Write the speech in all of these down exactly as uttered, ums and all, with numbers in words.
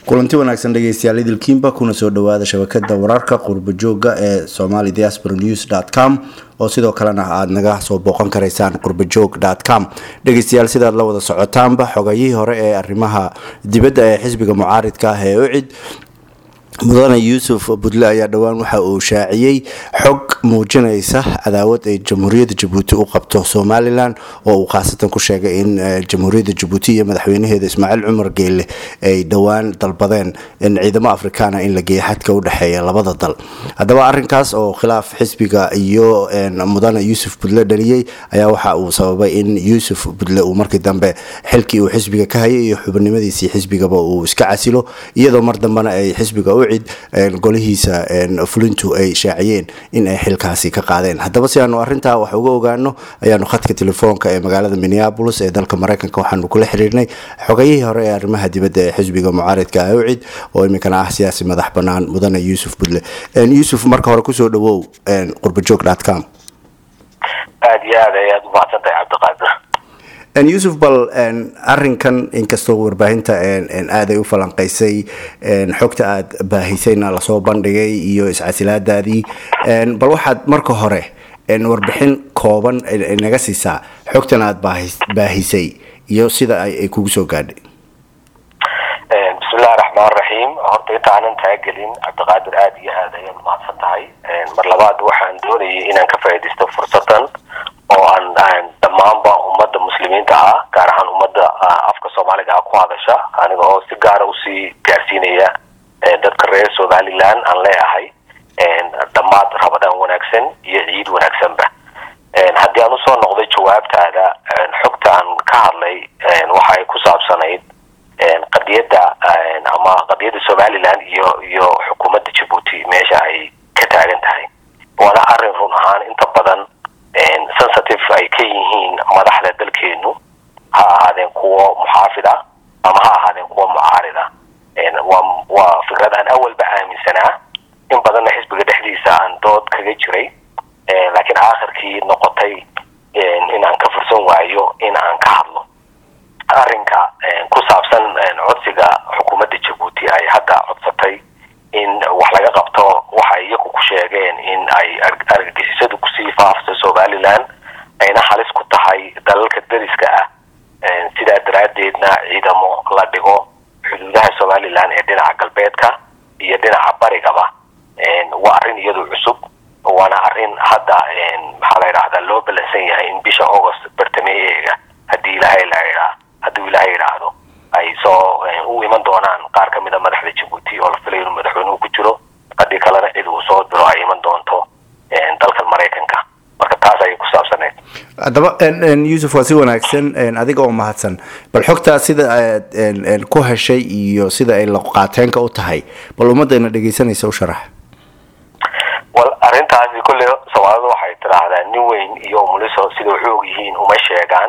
kulanti wanaagsan dhageystayaal idilkiinba kuna soo dhawaada shabakada wararka qurbo jooga ee somali diaspora news dot com oo sidoo kalena aad naga soo booqan karaysaan qurbojoog dot com. dhageystayaal sidaad la wada socotaanba xogayihii hore ee arrimaha dibadda ee xisbiga mucaaridka ah ee ucid mudane yuusuf budle ayaa dhowaan waxa uu shaaciyey xog muujinaysa cadaawad ay jamhuuriyadda jabuuti u qabto somalilan oo uu khaasatan ku sheegay in jamhuuriyadda jabuuti iyo madaxweynaheeda ismaaciil cumar geelle ay dhowaan dalbadeen in ciidamo afrikaana in la geeyo xadka u dhexeeya labada dal. haddaba arrinkaas oo khilaaf xisbiga iyo mudane yuusuf budle dhaliyey ayaa waxa uu sababay in yuusuf budle uu markii dambe xilkii uu xisbiga ka hayay iyo xubinimadiisii xisbigaba uu iska casilo, iyadoo mar dambena ay xisbiga golihiisa fulintu ay shaaciyeen in ay xilkaasi ka qaadeen. haddaba si aanu arintaa wax uga ogaano ayaanu khadka telefoonka ee magaalada Minneapolis ee dalka Mareykanka waxaanu kula xiriirnay xogayihii hore ee arrimaha dibadda ee xisbiga mucaaridka ah ucid oo iminkana ah siyaasi madax banaan mudane yuusuf budle. yuusuf marka hore kusoo dhawow qurbojoog dot com. aad iyo aad ayaad u mahadsantahay cabdiqaadir. yuusuf bal arinkan inkastoo warbaahinta aaday u falanqaysay xogta aad baahisayna lasoo bandhigay iyo iscasilaadaadii, bal waxaad marka hore warbixin kooban naga siisaa xogtan aad baahisay iyo sida ay kugu soo gaadhay. bismillahi raxmaan raxiim. horta intaanan taagelin cabdiqaadir aad iyo aad ayaad u mahadsan tahay. mar labaad waxaan doonayay inaan ka faa'iidaysto fursadan oo aan dhammaanba ummadda muslimiinta ah gaar ahaan ummadda afka soomaaliga ah ku hadasha aniga oo si gaara usii gaarsiinaya dadka reer somalilan aan leeyahay dhammaad rabadaan wanaagsan iyo ciid wanaagsanba. haddii aan usoo noqday jawaabtaada, xogta aan ka hadlay waxa ay ku saabsanayd qadiyadda ama qadiyadda somalilan iyo iyo xukuumadda jabuuti meesha ay ka taagan tahay. waana arrin run ahaan inta badan sensitive ay ka yihiin madaxda dalkeenu, ha ahaadeen kuwo muxaafid ah ama ha ahaadeen kuwo mucaarid ah. waa fikrad aan awalba aaminsanaa, in badanna xisbiga dhexdiisa aan dood kaga jiray, laakiin aakhirkii noqotay in aan ka fursan waayo in aan ka hadlo arrinka ku saabsan codsiga xukuumadda jabuuti ay hadda codsatay in wax laga qabto waxa iyagu ku sheegeen in ay argagixisadu kusii faafto somalilan ayna halis ku tahay dalalka dariska ah. sidaa daraaddeedna ciidamo la dhigo xuduudaha somalilan ee dhinaca galbeedka iyo dhinaca barigaba. waa arrin iyadu cusub, waana arrin hadda maxaa la yidhahdaa loo balansan yahay in bisha august bartameeyeega haddii ilaahay la yidhaa hadduu ilaahay yidhaahdo ay soo u iman doonaan qaar ka mid a madaxda jabuuti oo la filayo inuu madaxweynuhu ku jiro, haddii kalena cid uu soo diro ay iman doonto dalkan maraykanka. marka taas ayay ku saabsaneyd. haddaba yuusuf waa si wanaagsan, adiga oo mahadsan. bal xogtaa sida aad ku heshay iyo sida ay laqaateenka u tahay bal ummadayna dhegeysanaysa u sharax. wal arrintaasi kulle soomaalidu waxay tidhaahdaa nin weyn iyo umuliso sida wuxuu og yihiin uma sheegaan.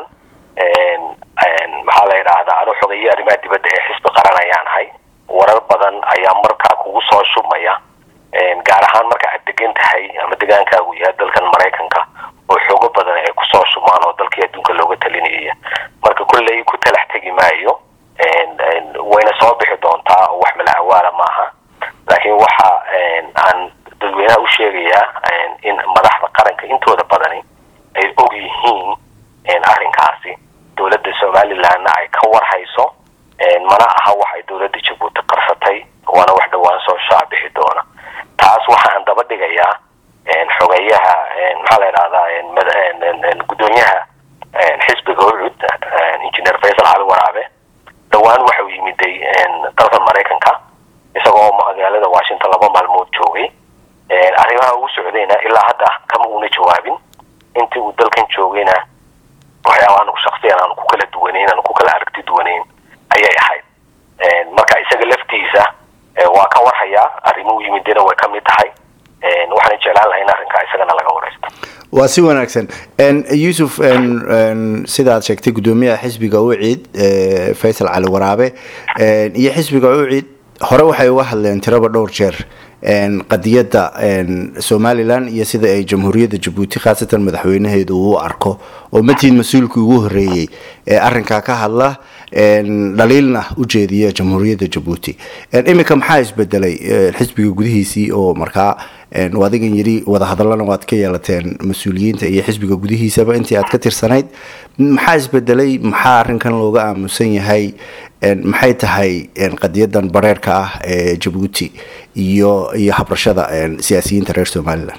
maxaa la yidhaahdaa anu xogeeye arrimaha dibadda ee xisbi qaran ayaan ahay. warar badan ayaa markaa kugu soo shubmaya, gaar ahaan marka aad degan tahay ama degaankaagu yahay dalkan maraykanka oo xoogo badan ay kusoo shubmaan oo dalkii adduunka looga talinaya. marka kulley ku talax tegi maayo, wayna soo bixi doontaa oo wax malacawaala maaha. laakiin waxa aan dadweynaha u sheegayaa in madaxda qaranka intooda badani ay og yihiin arrinkaasi, dowladda somalilanna ay ka warhayso, mana aha wax ay dowladda jabuuti qarsatay, waana wax dhowaan soo shaacbixi doona. taas waxaan daba dhigayaa xogeyaha maxaa la yidhahdaa gudoomiyaha xisbiga ucud engineer faysal cali waraabe. dhowaan waxau yimiday dalkan maraykanka isagoo magaalada washington laba maalmood joogay. arrimaha ugu socdayna ilaa hadda kama una jawaabin. intii uu dalkan joogayna waxyaaba anagu shaksiyan aanu ku kala duwanayn aanu ku kala aragti duwanayn ayay ahayd. marka isaga laftiisa waa ka warhayaa, arrimuhu yimidina way ka mid tahay. waxaan jeclaan lahay in arrinkaa isagana laga waraysto. waa si wanaagsan. yuusuf, sidaad sheegtay gudoomiyaha xisbiga ucid faysal cali waraabe iyo xisbiga ucid hore waxay uga hadleen tiraba dhowr jeer qadiyadda somalilan iyo sida ay jamhuuriyadda jabuuti khaasatan madaxweynaheedu uu arko oo matiid mas-uulkii ugu horeeyey ee arrinkaa ka hadla dhaliilna u jeediya jamhuuriyadda Jabuuti. Iminka maxaa isbedelay xisbiga gudihiisii oo markaa wadigan yiri wada hadalana waad ka yeelateen mas'uuliyiinta iyo xisbiga gudihiisaba intii aad ka tirsanayd, maxaa isbedelay, maxaa arrinkan looga aamusan yahay, maxay tahay qadiyadan bareerka ah ee Jabuuti iyo iyo habrashada siyaasiyiinta reer Somaliland?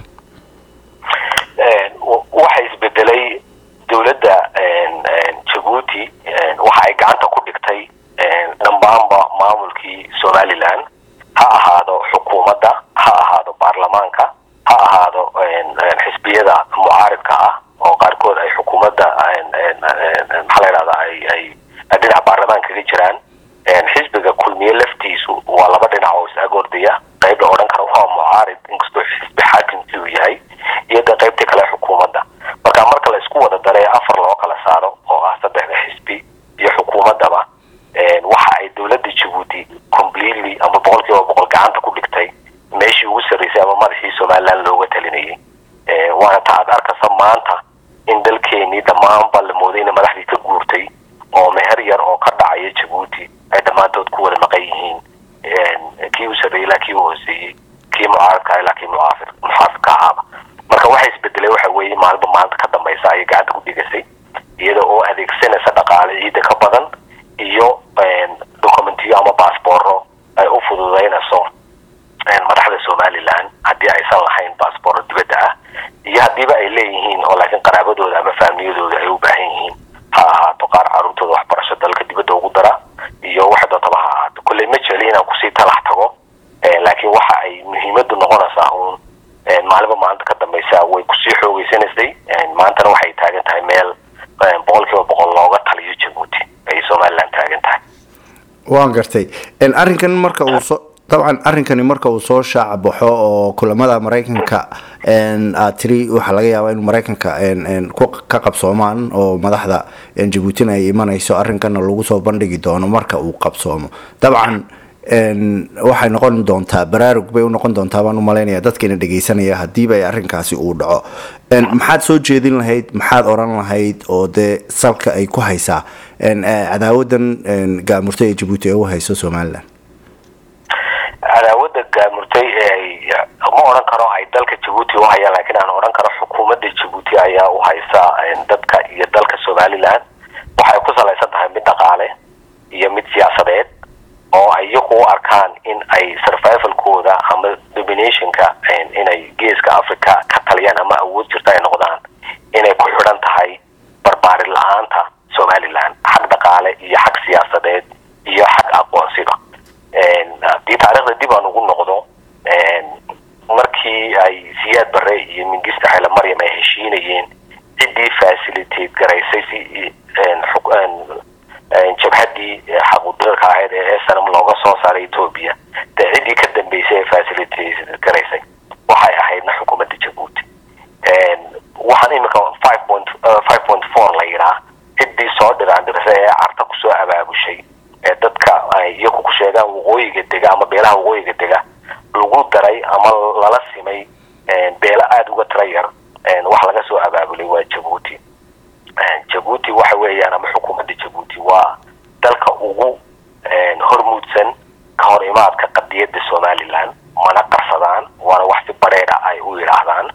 waxa isbedelay dawladda Jabuuti waxa ay gacanta ku dhigtay dhammaanba maamulkii Somaliland, ha ahaado xukuumadda, ha ahaado baarlamaanka, ha ahaado xisbiyada mucaaridka ah oo qaarkood ay xukuumadda maxaa la yidhahdaa ay ay dhinaca baarlamaanka kaga jiraan. xisbiga kulmiye laftiisu waa laba dhinac oo is-agoordaya, qayb la odhan karo waa mucaarid inkastoo xisbi xaakimkii uu yahay, iyo da qaybtii kale xukuumadda. marka marka la isku wada daray afar loo kala saaro oo ah saddexda xisbi iyo xukuumaddaba, waxa ay dawladda Jabuuti completely ama boqolkiiba boqol gacanta ku dhigtay meeshii ugu sarreysay ama madaxii Somaliland looga talinayay. waana ta aad arkaysa maanta in dalkeenii dhammaanba la mooday in madaxdii ka guurtay oo meher yar oo ka dhacaya Jabuuti ay dhammaantood ku wada maqan yihiin, kii u sarreeyay ilaa kii u hooseeyey, kii mucaaradka ilaa kii mucaafir muxaafidka ahaaba. marka waxa isbedelay waxa weeye maalba maanta ka dambaysa ayay gacanta ku dhigasay, iyada oo adeegsanaysa dhaqaale ciida ka badan iyo dokumentiyo ama baasboorro ay u fududaynayso madaxda Somaliland haddii aysan lahayn baasboorro dibadda ah, iyo haddiiba ay leeyihiin oo laakiin qaraabadooda ama faamiliyadooda ay u baahan yihiin, ha ahaato qaar carruurtooda waxbarasho dalka dibadda ugu dara iyo waxa dootaba ha ahaato. kolley ma jecli inaan kusii talax tago, laakiin waxa ay muhiimaddu noqonaysaa uun maalinba maanta ka dambaysa way kusii xoogeysanaysay. maantana waxay taagan tahay meel boqolkiiba boqol looga taliyo Jabuuti ay Somaliland taagan tahay. waan gartay. arrinkan marka uu soo طبعا arrinkani marka uu soo shaac baxo oo kulamada Mareykanka aad tiri waxa laga yaabaa in Mareykanka ka qabsoomaan oo madaxda Jabuuti ay imanayso, arrinkana lagu soo bandhigi doono marka uu qabsoomo. dabcan waxay noqon doontaa baraarug bay u noqon doontaa baan u maleynayaa dadkeena dhageysanaya hadiiba ay arrinkaasi uu dhaco. maxaad soo jeedin lahayd, maxaad oran lahayd oo de salka ay ku haysaa cadaawadan gaamurtay ee Jabuuti ee u hayso Somaliland? cadaawadda gaamurtay ee ma oran karo ay dalka Jabuuti u hayaan, laakiin aan oran karo xukuumadda Jabuuti ayaa u haysa dadka iyo dalka Somaliland. waxay ku salaysan tahay mid dhaqaale iyo mid siyaasadeed oo ay iyagu u arkaan in ay survivalkooda ama dominationka inay geeska Africa ka taliyaan ama awood jirta ay noqdaan inay ku xidhan tahay barbaarin la-aanta Somaliland, xag dhaqaale iyo xag siyaasadeed iyo xag aqoonsiga. haddii taariikhda dib aan ugu noqdo, markii ay Siyaad Barre iyo Mingista Haile Mariam ay heshiinayeen, ciddii facilitate garaysay si jabhaddii xaquuqdalka ahayd ee sanam looga soo saaray Ethiopia, dee ciddii ka dambeysay ee facilitate garaysay waxay ahaydna xukuumadda Jabuuti. waxaan imika five point four la yidhaa ciddii soo dhiraandirisay ee carta kusoo abaabushay ee dadka ay iyagu ku sheegaan waqooyiga dega ama beelaha waqooyiga dega lagu daray ama lala simay beela aada uga tira yar, wax laga soo abaabulay waa Jabuuti. Jabuuti waxa weeyaan ama xukuumadda Jabuuti waa dalka ugu hormuudsan ka hor imaadka qadiyadda Somaliland, mana qarsadaan, waana wax si bareera ay u yidhaahdaan.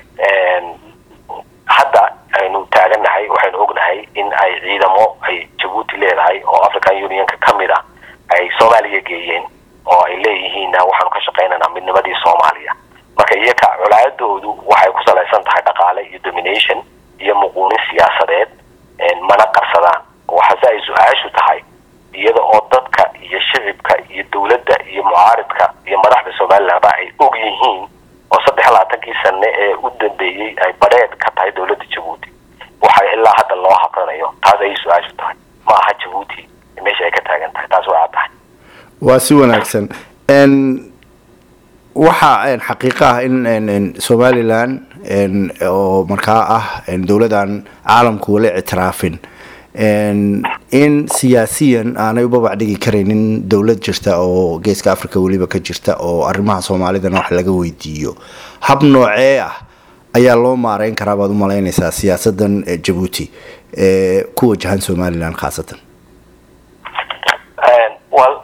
hadda aynu taagannahay waxaynu ognahay in ay ciidamo ay Jabuuti leedahay oo African Unionka ka mid ah ay Soomaaliya geeyeen oo ay leeyihiin waxaanu ka shaqaynaynaa midnimadii Soomaaliya. marka iyaga colaadoodu waxay ku salaysan tahay dhaqaale iyo domination iyo muquunin siyaasadeed, mana qarsadaan. waxaase ay su-aashu tahay iyada oo dadka iyo shicibka iyo dawladda iyo mucaaridka iyo madaxda Somaliland ay og yihiin oo saddex iyo labaatankii sane ee u dambeeyey ay badheed ka tahay dawladda Jabuuti, waxay ilaa hadda loo habranayo. taas ay su-aashu tahay, ma aha Jabuuti meesha ay ka taagan tahay. taas waa tahay waa si wanaagsan. waxa xaqiiqo ah in Somaliland oo markaa ah dawladan caalamku wala ictiraafin in siyaasiyan aanay u babac dhigi karaynin dawlad jirta oo geeska Afrika waliba ka jirta oo arrimaha Soomaalida wax laga weydiiyo. hab noocee ah ayaa loo maareyn karaa baad u malaynaysaa siyaasadan Jabuuti ee ku wajahan Somaliland khaasatan?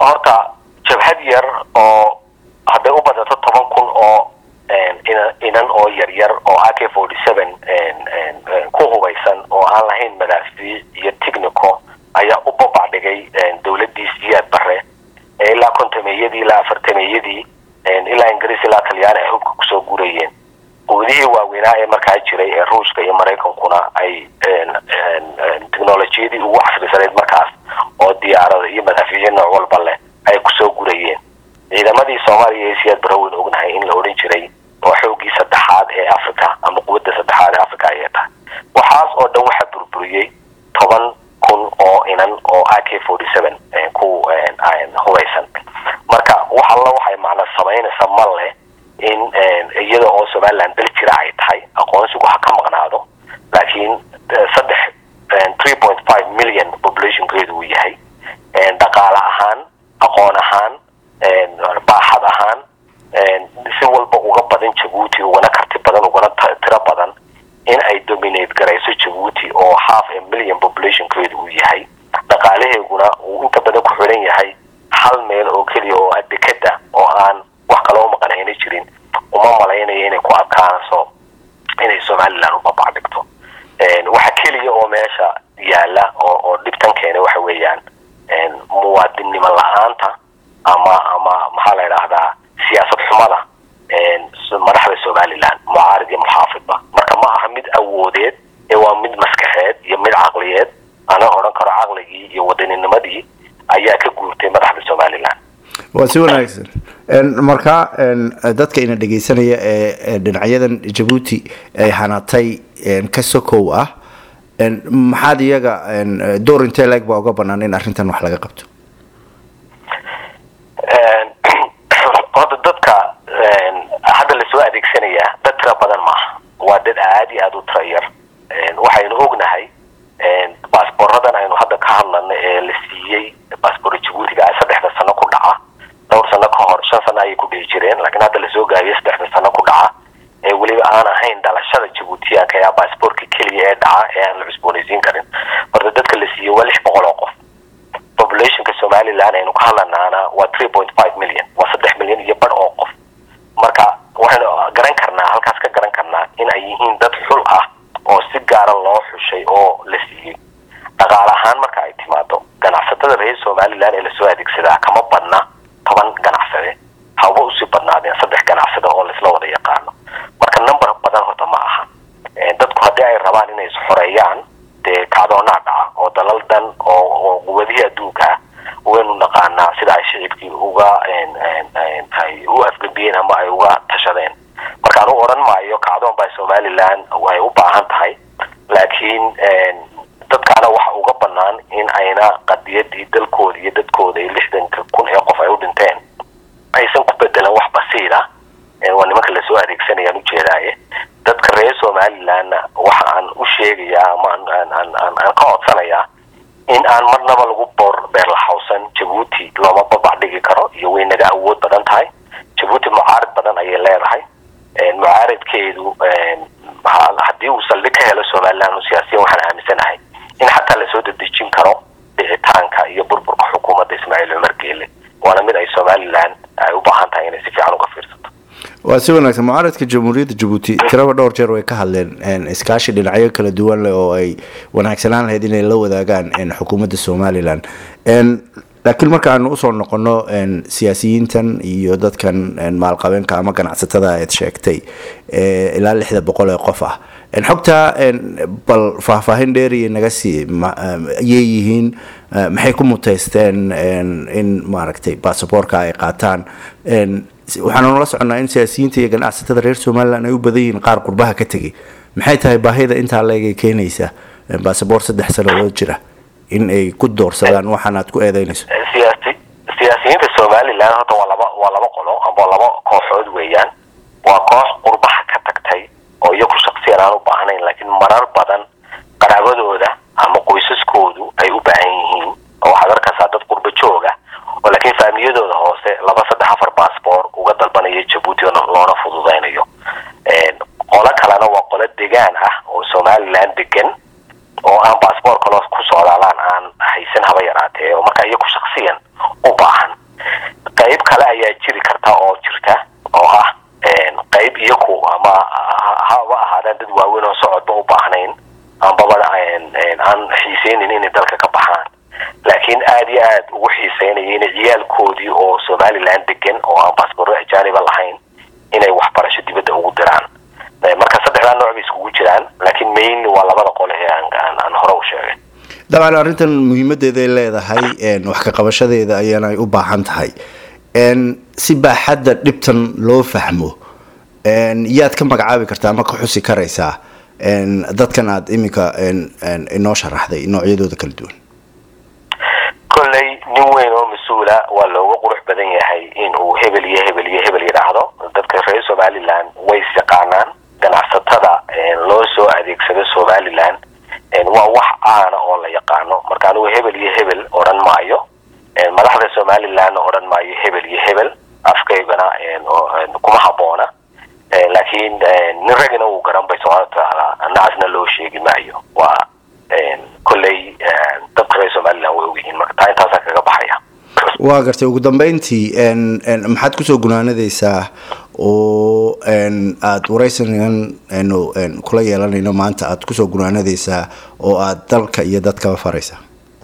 horta jabhad yar oo hadday u badato toban kun oo inan oo yar yar oo A K forty-seven ku hubaysan oo aan lahayn madaafiic iyo technico ayaa u babacdhigay dowladii Siyaad Barre ilaa kontameeyadii ilaa afartameeyadii ilaa Ingiriis ilaa Talyaani ay hubka kusoo gurayeen quudihii waaweynaa ee markaa jiray ee Ruushka iyo Mareykankuna ay teknolojiyadii ugu casrisaneyd markaas oo diyaarada iyo madaafiic nooc walba leh ay kusoo gurayeen ciidamadii Soomaaliya ee Siyaad Barre wuu ognahay in la oran jiray oo xoogii saddexaad ee Afrika ama quwadda saddexaad ee Afrika ay tahay waxaas oo dhan waxa burburiyay toban kun oo inan oo A K forty-seven ku hubaysan marka waxa alla waxay macna sameynaysaa malle in iyada oo Somaliland dal jira ay tahay aqoonsigu ha ka maqnaado laakiin saddex three point five million population grade uu yahay dhaqaale ahaan aqoon ahaan baaxad ahaan si walba uga badan Djibouti ugana karti badan ugana tiro badan in ay dominate garayso Djibouti oo half a million population grade uu yahay dhaqaalaheeguna uu inta badan ku xiran yahay hal meel oo kaliya oo adkada oo aan wax kale oo maqanayna jirin uma malaynaya inay ku adkaanayso inay Somaliland u babacdigto waxa kaliya oo meesha yaala oo oo dhibtan keenay waxa weeyaan muwaadinimo la'aanta ama ama maxaa la yiraahdaa siyaasad xumada madaxda Somaliland mucaarid iyo muxaafidba marka ma aha mid awoodeed ee waa mid maskaxeed iyo mid caqliyeed ana oran karo caqligii iyo wadanninimadii ayaa ka guurtay madaxda Somaliland waa si wanaagsan marka dadka ina dhageysanaya ee dhinacyadan Djibouti ay hanatay ka sokow ah maxaad iyaga door intee leeg baa uga bannaan in arrintan wax laga qabto horta dadka hadda la soo adeegsanaya dad tira badan maaha waa dad aad iyo aad u tira yar waxaynu ognahay baasaboorradan aynu hadda ka hadlana ee la siiyey baasaboorka Djibouti ay saddexda sano ku dhaca dhowr sano ka hor shan sano ayay ku dhici jireen laakiin hadda la soo gaabiyay saddexda sano ku dhaca ee weliba aan ahayn dhalashada Djiboutiyaanka ayaa baasaboorka keliya ee dhaca ee aan la cusboonaysiin karin horta dadka la siiyey waa lix boqol oo qof populationka Somaliland aynu ka hadlanaana waa three point five million waa saddex milyan iyo bar oo qof marka waxaynu garan karnaa halkaas ka garan karnaa in ay yihiin dad xul ah oo si gaar ah loo xushay oo la siiyey dhaqaale ahaan marka ay timaado ganacsatada reer Somaliland ee la soo adeegsadaa kama badna toban ganacsade hawba u sii badnaadeen saddex ganacsade oo la isla wada yaqaano marka number badan horta ma aha dadku haddii ay rabaan inay is xoreeyaan dee kacdoonaa dhaca oo dalal dan oo quwadihii adduunka waynu naqaanaa sida ay shicibkii uga ay u afgambiyeen ama ay uga tashadeen marka anu oran maayo kacdoon baa Somaliland way u baahan tahay laakiin dadkana waxa uga bannaan in ayna qadiyadii dalkooda iyo dadkooda iyo lixdan kun ee qof ay u dhinteen aysan ku bedelan wax basiir ah waa nimanka la soo adeegsanayaan u jeedaaye dadka reer Somaliland waxa aan u sheegayaa ama aan aan aan ka codsanayaa in aan marnaba lagu bor beer la hawsan Djibouti looma babacdhigi karo iyo way naga awood badan tahay Djibouti mucaarid badan ayay leedahay mucaaridkeedu haddii uu saldhig ka helo Somaliland siyaasiyan waxaan aaminsanahay in xataa la soo dedejin karo dhicitaanka iyo burburka xukuumadda Ismaaciil Cumar Geele waana mid ay Somaliland ay u baahan tahay inay si fiican uga fiirsato waa si wanaagsan mucaaradka Jamhuuriyadda Djibouti tiraba dhowr jeer way ka hadleen iskaashi dhinacyo kala duwan leh oo ay wanaagsanaan lahayd inay la wadaagaan xukuumadda Somaliland laakiin marka aanu u soo noqono siyaasiyiintan iyo dadkan maalqabeenka ama ganacsatada ay sheegtay ilaa lixda boqol ee qof ah xogta bal faahfaahin dheer iyo naga sii yeeyihiin maxay ku muteysteen in maaragtay baasaboorka ay qaataan waxaan nala soconaa in siyaasiyiinta iyo ganacsatada reer Somaliland ay u badan yihiin qaar qurbaha ka tagay maxay tahay baahida inta leeg keenaysa baasaboor saddex sano jira in ay ku doorsadaan waxaan aad ku eedeynayso siyaasi siyaasiyiinta Somaliland horta waa laba waa laba qolo ama laba kooxood weeyaan waa koox qurbaha ka tagtay oo iyagu shakhsiyan aan u baahnayn laakiin marar badan qaraabadooda ama qoysaskoodu ay u baahan yihiin oo waxaad arkaysaa dad qurba jooga oo laakiin faamiyadooda hoose laba saddex afar baasaboor uga dalbanaya Djibouti loona fududeynayo qolo kalena waa qolo deegaan ah oo Somaliland degan oo aan baasaboor kale ku socdaalaan aan haysan haba yaraatee oo marka iyagu shakhsiyan u baahan kale ayaa jiri karta oo jirta oo ah qayb iyaku ama haba ahaadaan dad waaweyn oo socodba u baahnayn ambaba aan xiiseynin inay dalka ka baxaan laakiin aad iyo aad ugu xiiseynaya inay ciyaalkoodii oo Somaliland degan oo aan baasaboor ajaaniba lahayn inay waxbarasho dibadda ugu diraan marka saddexda nooc bay isugu jiraan laakiin mainly waa labada qole ee aan aan hore u sheegay dabcan arrintan muhiimadeeda ay leedahay een wax ka qabashadeeda ayana ay u baahan tahay een si baaxadda dhibtan loo fahmo een yaad ka magacaabi kartaa ama ka xusi karaysaa een dadkan aad iminka een inoo sharaxday noocyadooda kala duwan kolley nin weyn oo mas-uula waa looga qurux badan yahay in uu hebel iyo hebel iyo hebel yidhaahdo dadka reer Somaliland way yaqaanaan ganacsatada loo soo adeegsado Somaliland waa wax aana oo la yaqaano marka anigu hebel iyo hebel oran maayo madaxda Somaliland oran maayo hebel iyo hebel afkaygana kuma haboona laakiin nin ragina uu garan bay Soomaaliya naasna loo sheegi maayo waa kolley dadka reer Somaliland way ogyihiin marka intaas kaga baxaya waa gartay ugu dambeyntii een maxaad ku soo gunaanadaysaa oo een aad waraysan een kula yeelanayno maanta aad ku soo gunaanadaysaa oo aad dalka iyo dadka faraysaa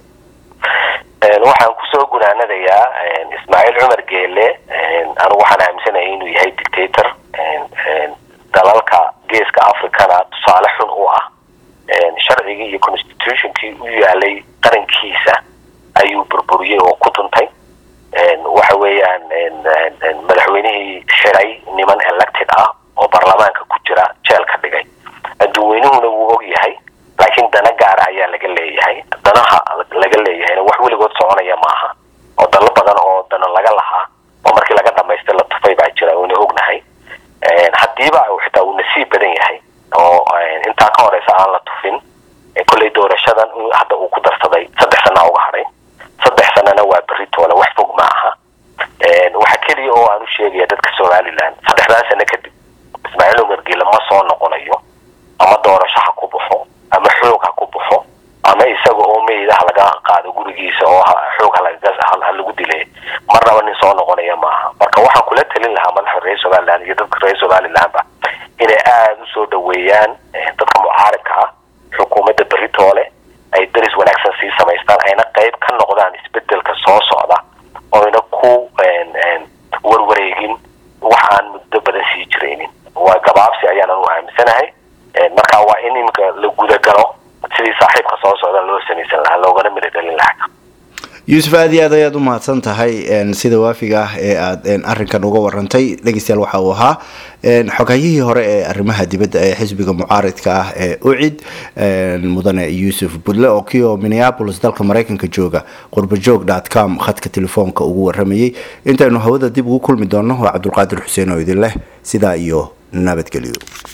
een waxaan ku soo gunaanadayaa Ismaaciil Cumar Geelle een anigu waxaan aaminsanahay inuu yahay dictator een dalalka geeska Afrikana tusaale xun u ah een sharciga iyo constitutionkii u yaalay qarankiisa ayuu burburiyay oo ku tuntay een waxa weeyaan een madaxweynihii xiray niman elected ah oo baarlamaanka ku jira jeel ka dhigay dadweynuhuna wuu og yahay laakiin dana gaar ah ayaa laga leeyahay danaha laga leeyahay wax weligood soconaya maaha oo dal badan oo dana laga lahaa oo markii laga dhameystay la tufay baa jira oo ognahay een hadiiba uu xitaa uu nasiib badan yahay oo inta ka horeysa aan la tufin kulay doorashadan hadda uu ku darsaday saddex sano uga haray saddex sanana waa beritoole wax fog ma aha een waxa kaliya oo aan u sheegay dadka Somaliland saddexdaas sano kadib Ismaaciil Cumar Geelle ma soo noqonayo ama doorasho ha ku baxo ama xoog ha ku baxo ama isaga oo meedaha laga qaado gurigiisa oo xoog laga lagu dilay marnaba nin soo noqonaya maaha marka waxaan kula talin lahaa madaxda reer Somaliland iyo dadka reer Somaliland inay aad u soo dhaweeyaan dadka mucaaradka ah xukuumadda beritoole ay daris wanaagsan sii samaystaan ayna qayb ka noqdaan isbedelka soo socda oo ina ku warwareegin waxaan muddo badan sii jiraynin waa gabaabsi ayaan u aaminsanahay marka waa in imka la guda galo sidii saaxiibka soo socda loo samaysan lahaa loogana mid dhalin lahaa Yusuf aad iyo aad ayaad u mahadsan tahay sida waafiga ah ee aad arrinkan uga warantay dhageystayaal waxa uu ahaa xogayihii hore ee arrimaha dibadda ee xisbiga mucaaradka ah ee ucid mudane Yusuf Budle oo kiyo Minneapolis dalka Mareykanka jooga qurbajoog dot com khadka telefoonka ugu waramayay intaynu hawada dib ugu kulmi doono waa Cabdulqaadir Xuseen oo idin leh sida iyo nabadgelyo.